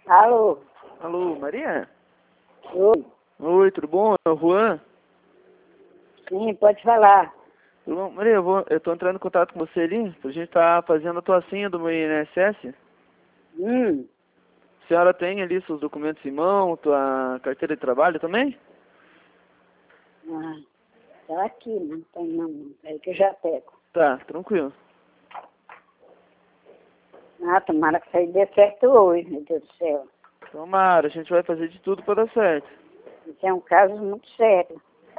Alô? Alô, Maria? Oi? Oi, tudo bom? É o Juan? Sim, pode falar. Tudo bom? Maria, eu tô entrando em contato com você ali, pra gente tá fazendo a tua senha do meu INSS. Hum, A senhora tem ali seus documentos em mão, tua carteira de trabalho também? ah, tá aqui, não tem não. Peraí que eu já pego. Tá, tranquilo. Ah, tomara que isso dê certo hoje, meu Deus do céu. Tomara, a gente vai fazer de tudo pra dar certo. Isso é um caso muito sério.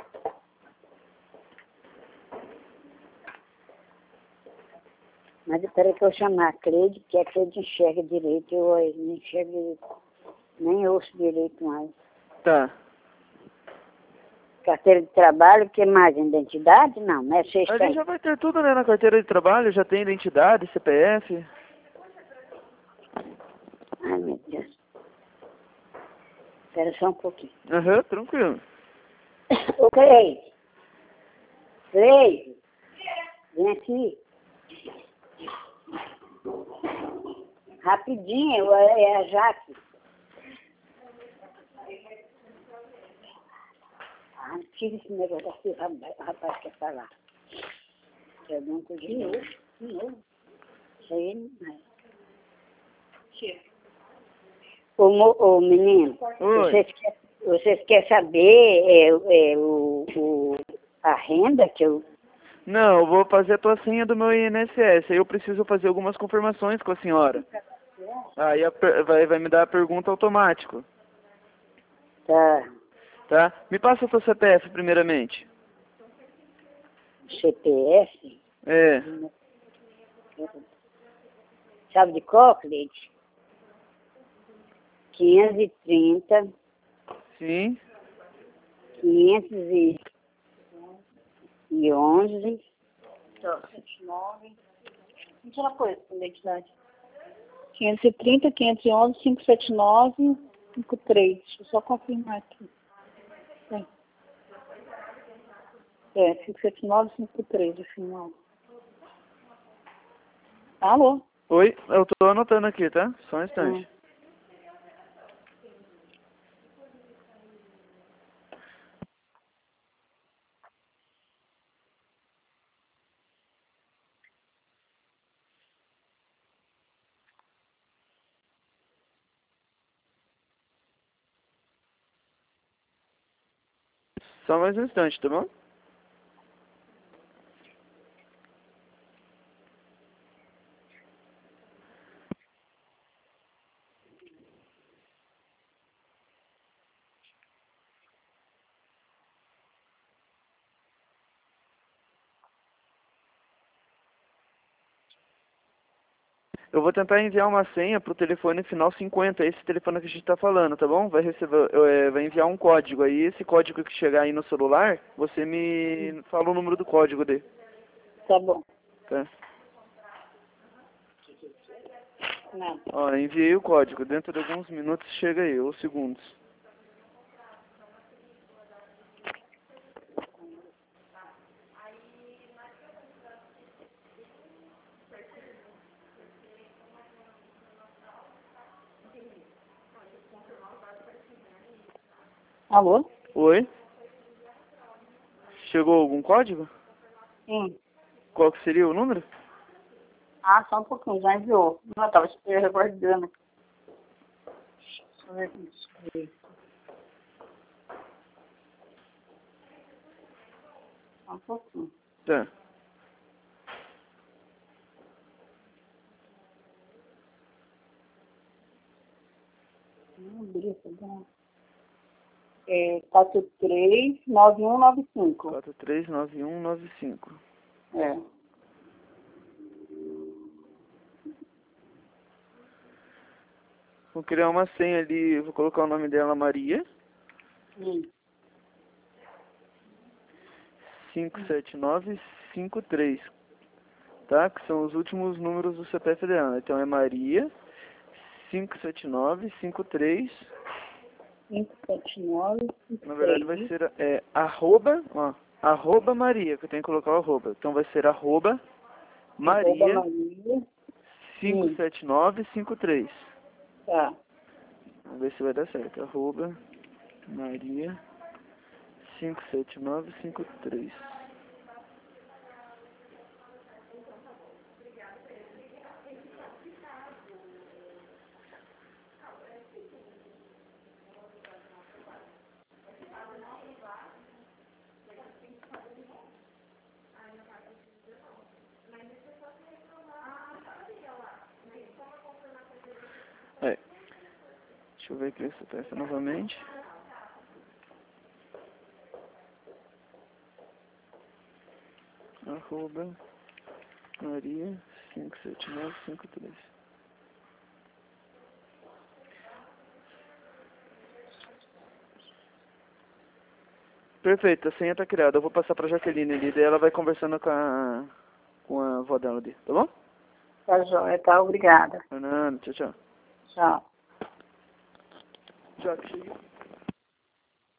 Mas peraí que eu chamar a Cleide, porque a Cleide enxerga direito, eu não enxergo direito, nem ouço direito mais. Tá. Carteira de trabalho, o que mais? Identidade? Não, né? Vocês Ali têm. já vai ter tudo, né, na carteira de trabalho, já tem identidade, CPF. Ai, meu Deus. Espera só um pouquinho. Aham, tranquilo. Ô, Cleide. Cleide, vem aqui. Rapidinho, é a Jaque. Ah, tira esse negócio daqui, o rapaz quer falar. Pergunta de novo, de novo. Isso aí não é. Ô, menino, Oi. vocês querem saber a renda que eu... Não, eu vou fazer a tua senha do meu INSS, aí eu preciso fazer algumas confirmações com a senhora. Aí vai me dar a pergunta automático, Tá, tá? Me passa o teu CPF primeiramente. CPF, É, sabe de qual, Cleide? 530, sim, 511, 79. Não tinha coisa com identidade. 530, 511, 579, 53. Deixa eu só confirmar aqui. É, 579, 53, o final. Alô? oi, eu tô anotando aqui, tá? Só um instante. Só mais um instante, tá bom? Eu vou tentar enviar uma senha pro telefone final 50, esse telefone que a gente tá falando, tá bom? Vai receber, vai enviar um código aí, esse código que chegar aí no celular, você me fala o número do código dele, Tá bom. tá? Não. Ó, enviei o código, dentro de alguns minutos chega aí, ou segundos. Alô? Oi? Chegou algum código? Sim. Qual que seria o número? Ah, só um pouquinho, já enviou. Não, eu tava aguardando. Deixa eu ver aqui. Só um pouquinho. Tá. Tá bom. É 439195. 439195. É. Vou criar uma senha ali, vou colocar o nome dela Maria. 57953, tá? Que são os últimos números do CPF dela. Então é Maria 57953. 579. Na verdade vai ser arroba, ó, arroba Maria, que eu tenho que colocar o arroba. Então vai ser arroba Maria Maria. 57953. Tá. Vamos ver se vai dar certo. Arroba Maria 57953. Aí. Deixa eu ver aqui se testa novamente. Arroba Maria 57953. Perfeito, a senha tá criada. Eu vou passar pra Jaqueline ali, daí ela vai conversando com a avó dela ali, tá bom? Tá joia, tá? Obrigada. Fernando, tchau, tchau. Tchau. Já que cheguei.